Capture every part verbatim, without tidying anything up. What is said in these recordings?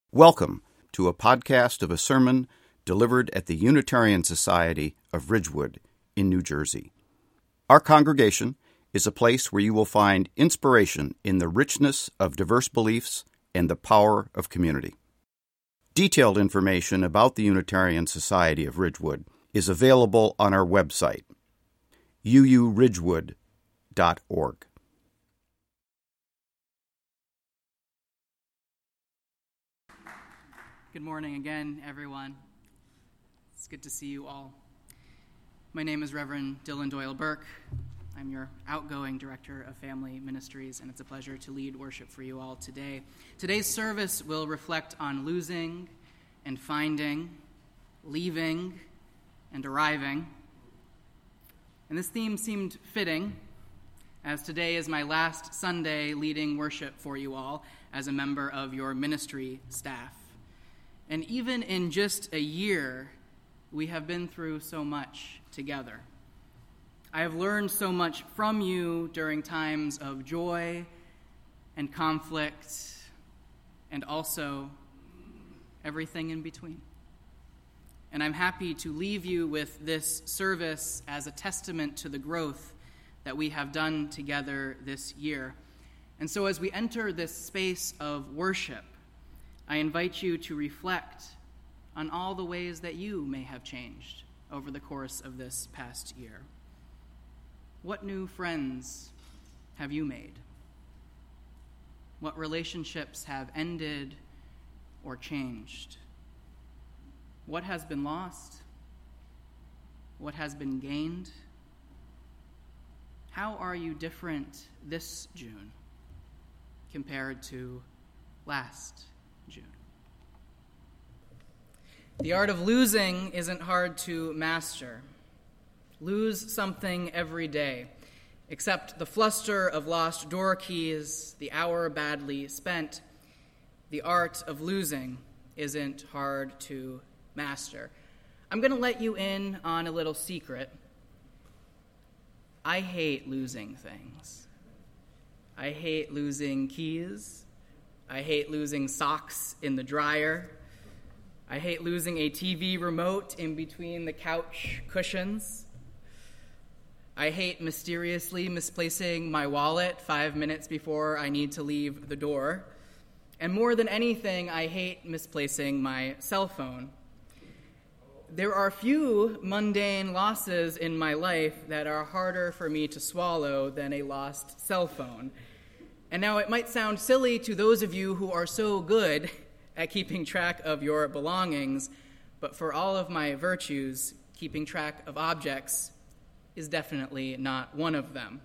Welcome to a podcast of a sermon delivered at the Unitarian Society of Ridgewood in New Jersey. Our congregation is a place where you will find inspiration in the richness of diverse beliefs and the power of community. Detailed information about the Unitarian Society of Ridgewood is available on our website, u u ridgewood dot org. Good morning again, everyone. It's good to see you all. My name is Reverend Dylan Doyle Burke. I'm your outgoing Director of Family Ministries, and it's a pleasure to lead worship for you all today. Today's service will reflect on losing and finding, leaving and arriving. And this theme seemed fitting, as today is my last Sunday leading worship for you all as a member of your ministry staff. And even in just a year, we have been through so much together. I have learned so much from you during times of joy and conflict, and also everything in between. And I'm happy to leave you with this service as a testament to the growth that we have done together this year. And so as we enter this space of worship, I invite you to reflect on all the ways that you may have changed over the course of this past year. What new friends have you made? What relationships have ended or changed? What has been lost? What has been gained? How are you different this June compared to last June? The art of losing isn't hard to master. Lose something every day, except the fluster of lost door keys, the hour badly spent. The art of losing isn't hard to master. I'm going to let you in on a little secret. I hate losing things. I hate losing keys. I hate losing socks in the dryer. I hate losing a T V remote in between the couch cushions. I hate mysteriously misplacing my wallet five minutes before I need to leave the door. And more than anything, I hate misplacing my cell phone. There are few mundane losses in my life that are harder for me to swallow than a lost cell phone. And now it might sound silly to those of you who are so good at keeping track of your belongings, but for all of my virtues, keeping track of objects is definitely not one of them.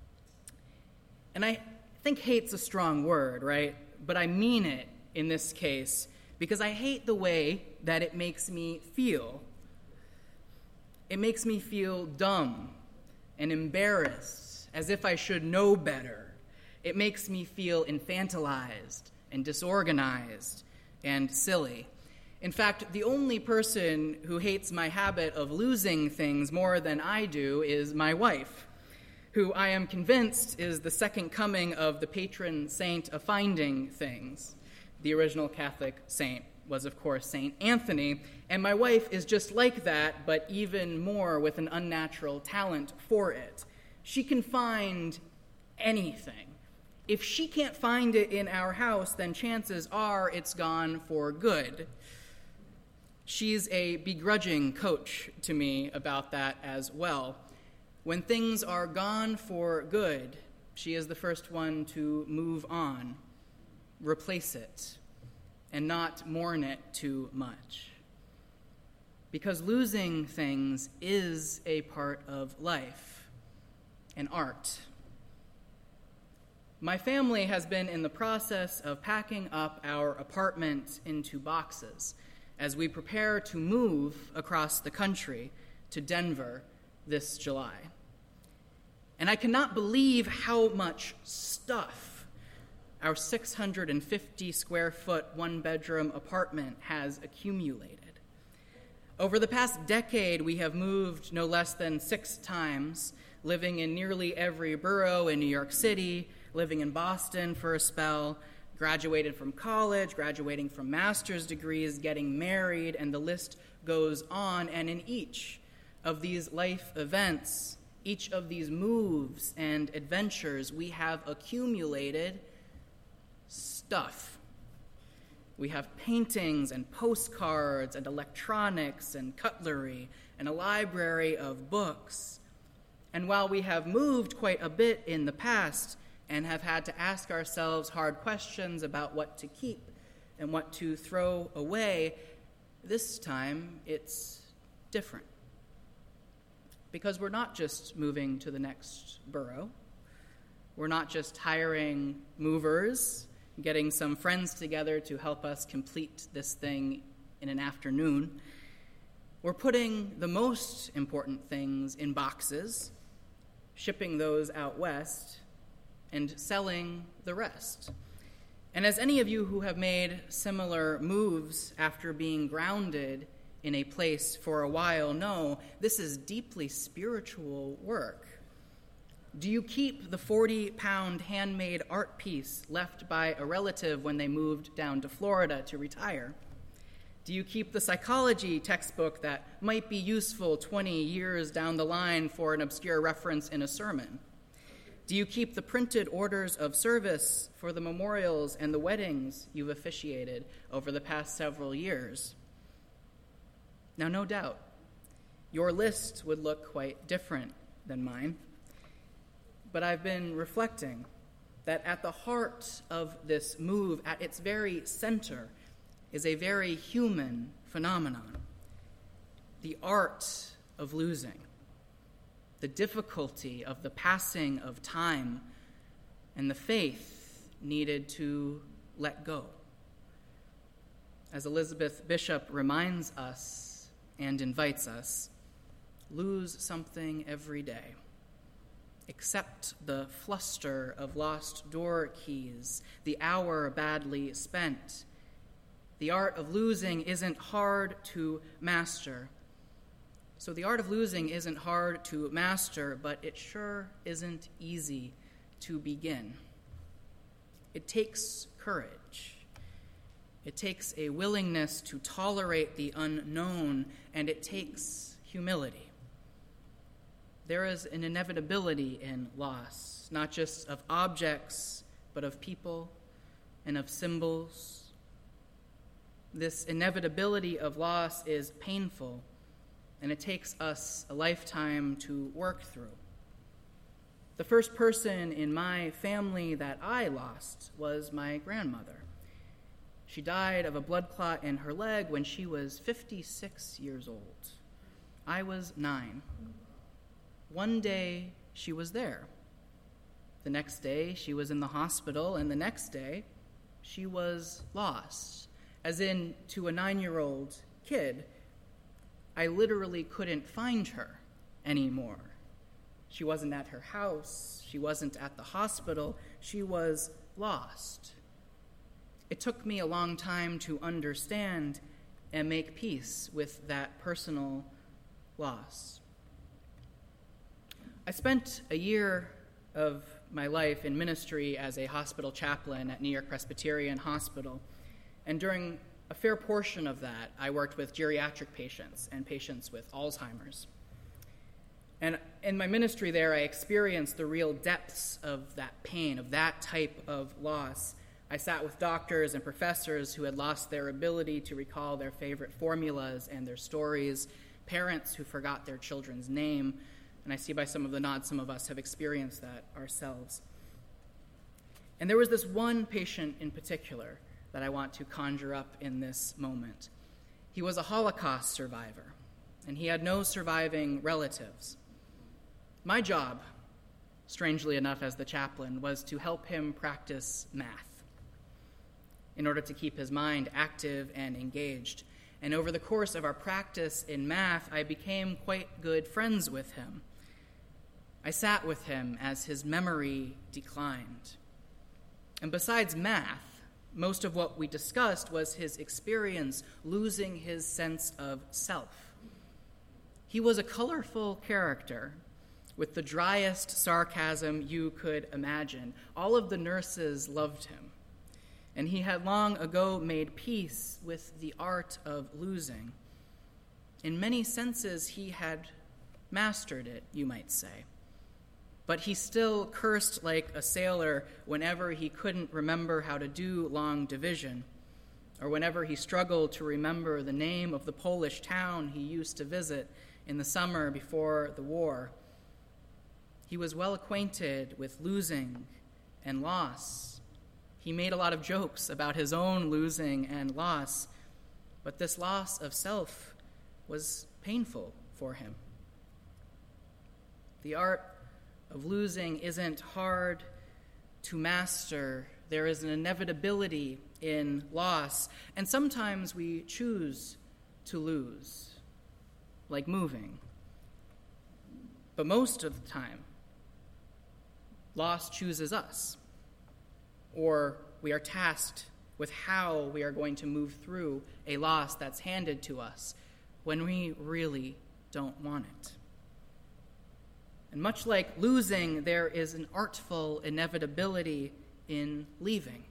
And I think hate's a strong word, right? But I mean it in this case because I hate the way that it makes me feel. It makes me feel dumb and embarrassed, as if I should know better. It makes me feel infantilized and disorganized and silly. In fact, the only person who hates my habit of losing things more than I do is my wife, who I am convinced is the second coming of the patron saint of finding things. The original Catholic saint was, of course, Saint Anthony, and my wife is just like that, but even more with an unnatural talent for it. She can find anything. If she can't find it in our house, then chances are it's gone for good. She's a begrudging coach to me about that as well. When things are gone for good, she is the first one to move on, replace it, and not mourn it too much. Because losing things is a part of life, an art. My family has been in the process of packing up our apartment into boxes as we prepare to move across the country to Denver this July. And I cannot believe how much stuff our six hundred fifty square foot one-bedroom apartment has accumulated. Over the past decade, we have moved no less than six times, living in nearly every borough in New York City, living in Boston for a spell, graduated from college, graduating from master's degrees, getting married, and the list goes on. And in each of these life events, each of these moves and adventures, we have accumulated stuff. We have paintings and postcards and electronics and cutlery and a library of books. And while we have moved quite a bit in the past and have had to ask ourselves hard questions about what to keep and what to throw away, this time it's different. Because we're not just moving to the next borough. We're not just hiring movers, getting some friends together to help us complete this thing in an afternoon. We're putting the most important things in boxes, shipping those out west, and selling the rest. And as any of you who have made similar moves after being grounded in a place for a while know, this is deeply spiritual work. Do you keep the forty-pound handmade art piece left by a relative when they moved down to Florida to retire? Do you keep the psychology textbook that might be useful twenty years down the line for an obscure reference in a sermon? Do you keep the printed orders of service for the memorials and the weddings you've officiated over the past several years? Now, no doubt, your list would look quite different than mine. But I've been reflecting that at the heart of this move, at its very center, is a very human phenomenon: the art of losing, the difficulty of the passing of time, and the faith needed to let go. As Elizabeth Bishop reminds us and invites us, lose something every day. Accept the fluster of lost door keys, the hour badly spent. The art of losing isn't hard to master. So the art of losing isn't hard to master, but it sure isn't easy to begin. It takes courage. It takes a willingness to tolerate the unknown, and it takes humility. There is an inevitability in loss, not just of objects, but of people and of symbols. This inevitability of loss is painful, and it takes us a lifetime to work through. The first person in my family that I lost was my grandmother. She died of a blood clot in her leg when she was fifty-six years old. I was nine. One day, she was there. The next day, she was in the hospital, and the next day, she was lost. As in, to a nine-year-old kid, I literally couldn't find her anymore. She wasn't at her house. She wasn't at the hospital. She was lost. It took me a long time to understand and make peace with that personal loss. I spent a year of my life in ministry as a hospital chaplain at New York Presbyterian Hospital, and during a fair portion of that, I worked with geriatric patients and patients with Alzheimer's. And in my ministry there, I experienced the real depths of that pain, of that type of loss. I sat with doctors and professors who had lost their ability to recall their favorite formulas and their stories, parents who forgot their children's name, and I see by some of the nods some of us have experienced that ourselves. And there was this one patient in particular that I want to conjure up in this moment. He was a Holocaust survivor, and he had no surviving relatives. My job, strangely enough as the chaplain, was to help him practice math in order to keep his mind active and engaged. And over the course of our practice in math, I became quite good friends with him. I sat with him as his memory declined. And besides math, most of what we discussed was his experience losing his sense of self. He was a colorful character with the driest sarcasm you could imagine. All of the nurses loved him. and he had long ago made peace with the art of losing. In many senses, he had mastered it, you might say. But he still cursed like a sailor whenever he couldn't remember how to do long division, or whenever he struggled to remember the name of the Polish town he used to visit in the summer before the war. He was well acquainted with losing and loss. He made a lot of jokes about his own losing and loss, but this loss of self was painful for him. The art of losing isn't hard to master. There is an inevitability in loss, and sometimes we choose to lose, like moving. But most of the time, loss chooses us, or we are tasked with how we are going to move through a loss that's handed to us when we really don't want it. And much like losing, there is an artful inevitability in leaving.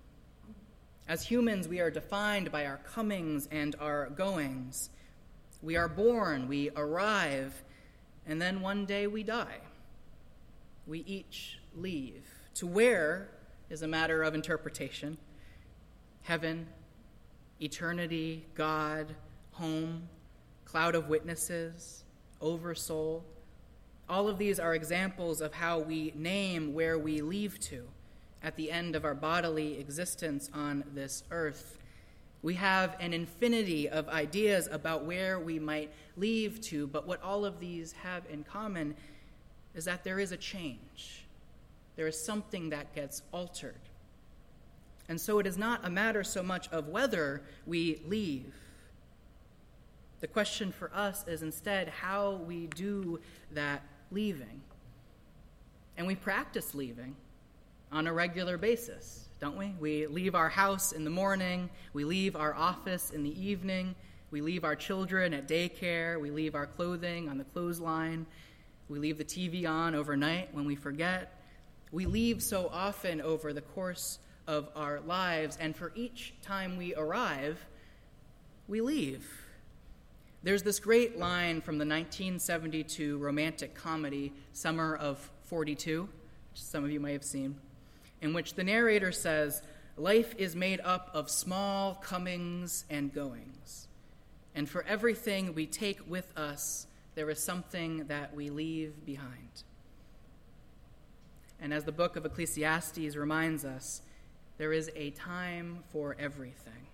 As humans, we are defined by our comings and our goings. We are born, we arrive, and then one day we die. We each leave. To where is a matter of interpretation. Heaven, eternity, God, home, cloud of witnesses, oversoul. All of these are examples of how we name where we leave to at the end of our bodily existence on this earth. We have an infinity of ideas about where we might leave to, but what all of these have in common is that there is a change. There is something that gets altered. And so it is not a matter so much of whether we leave. The question for us is instead how we do that leaving. And we practice leaving on a regular basis, don't we? We leave our house in the morning, we leave our office in the evening, we leave our children at daycare, we leave our clothing on the clothesline, we leave the T V on overnight when we forget. We leave so often over the course of our lives, and for each time we arrive, we leave. There's this great line from the nineteen seventy-two romantic comedy, Summer of forty-two, which some of you may have seen, in which the narrator says, "Life is made up of small comings and goings, and for everything we take with us, there is something that we leave behind." And as the book of Ecclesiastes reminds us, there is a time for everything,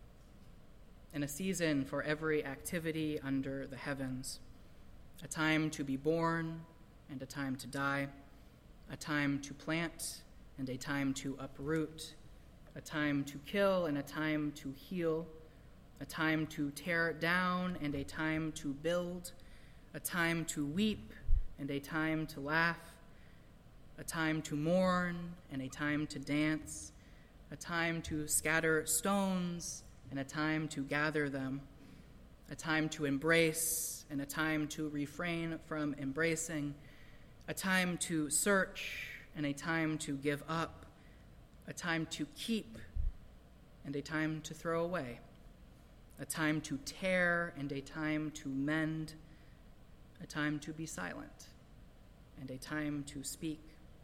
and a season for every activity under the heavens, a time to be born and a time to die, a time to plant and a time to uproot, a time to kill and a time to heal, a time to tear down and a time to build, a time to weep and a time to laugh, a time to mourn and a time to dance, a time to scatter stones and a time to gather them, a time to embrace and a time to refrain from embracing, a time to search and a time to give up, a time to keep and a time to throw away, a time to tear and a time to mend, a time to be silent and a time to speak,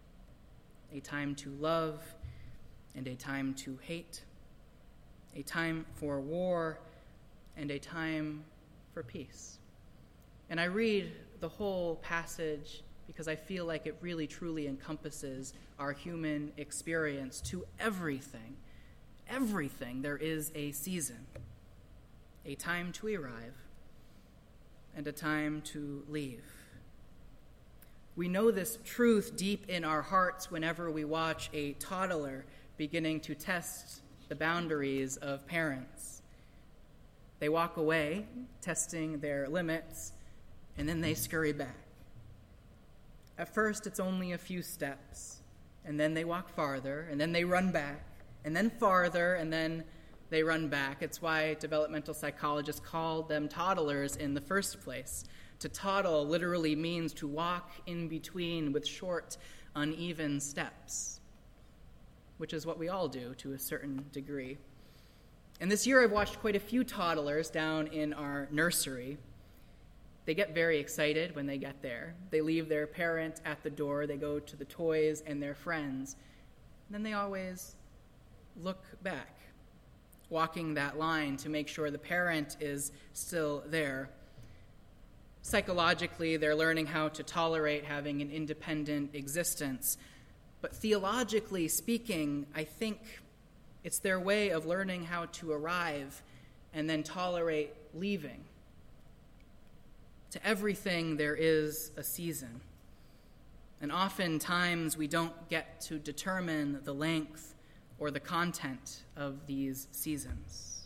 a time to love and a time to hate, a time for war and a time for peace. And I read the whole passage because I feel like it really truly encompasses our human experience. To everything, everything, there is a season, a time to arrive and a time to leave. We know this truth deep in our hearts whenever we watch a toddler beginning to test the boundaries of parents. They walk away, testing their limits, and then they scurry back. At first, it's only a few steps, and then they walk farther, and then they run back, and then farther, and then they run back. It's why developmental psychologists called them toddlers in the first place. To toddle literally means to walk in between with short, uneven steps. which is what we all do to a certain degree. And this year I've watched quite a few toddlers down in our nursery. They get very excited when they get there. They leave their parent at the door, they go to the toys and their friends, and then they always look back, walking that line to make sure the parent is still there. Psychologically, they're learning how to tolerate having an independent existence. But theologically speaking, I think it's their way of learning how to arrive and then tolerate leaving. To everything, there is a season. And oftentimes, we don't get to determine the length or the content of these seasons.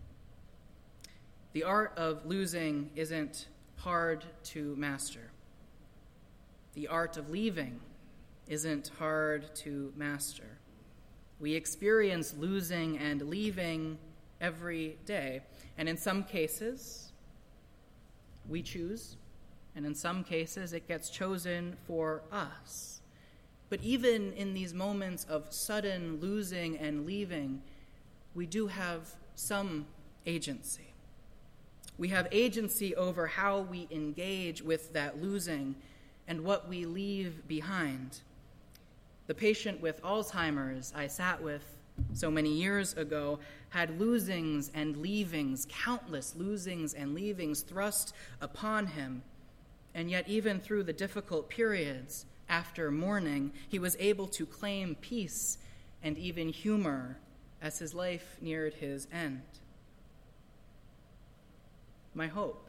The art of losing isn't hard to master. The art of leaving isn't hard to master. We experience losing and leaving every day. And in some cases, we choose, and in some cases, it gets chosen for us. But even in these moments of sudden losing and leaving, we do have some agency. We have agency over how we engage with that losing and what we leave behind. The patient with Alzheimer's I sat with so many years ago had losings and leavings, countless losings and leavings thrust upon him. And yet even through the difficult periods after mourning, he was able to claim peace and even humor as his life neared his end. My hope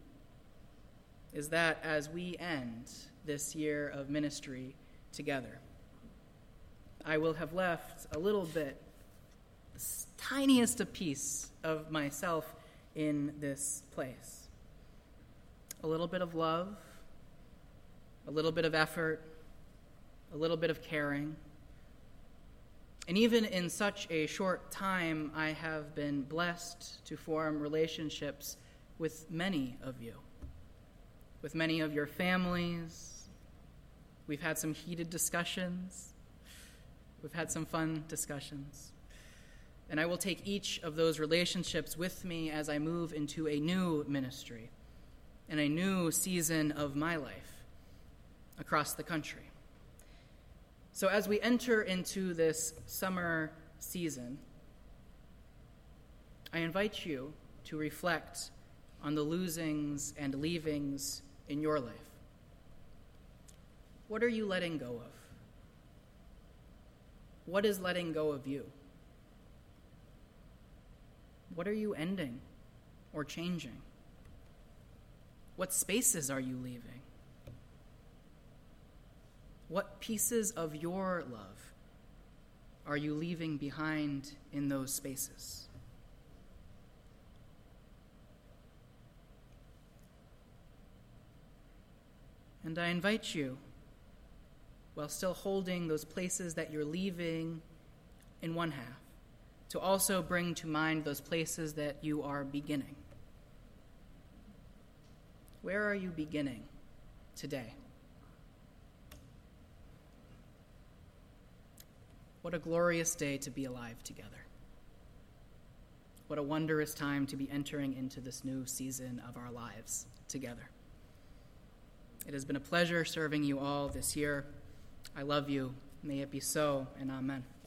is that as we end this year of ministry together, I will have left a little bit, the tiniest a piece of myself in this place. A little bit of love, a little bit of effort, a little bit of caring. And even in such a short time, I have been blessed to form relationships with many of you, with many of your families. We've had some heated discussions. We've had some fun discussions. And I will take each of those relationships with me as I move into a new ministry and a new season of my life across the country. So as we enter into this summer season, I invite you to reflect on the losings and leavings in your life. What are you letting go of? What is letting go of you? What are you ending or changing? What spaces are you leaving? What pieces of your love are you leaving behind in those spaces? And I invite you, while still holding those places that you're leaving in one half, to also bring to mind those places that you are beginning. Where are you beginning today? What a glorious day to be alive together. What a wondrous time to be entering into this new season of our lives together. It has been a pleasure serving you all this year. I love you. May it be so, and amen.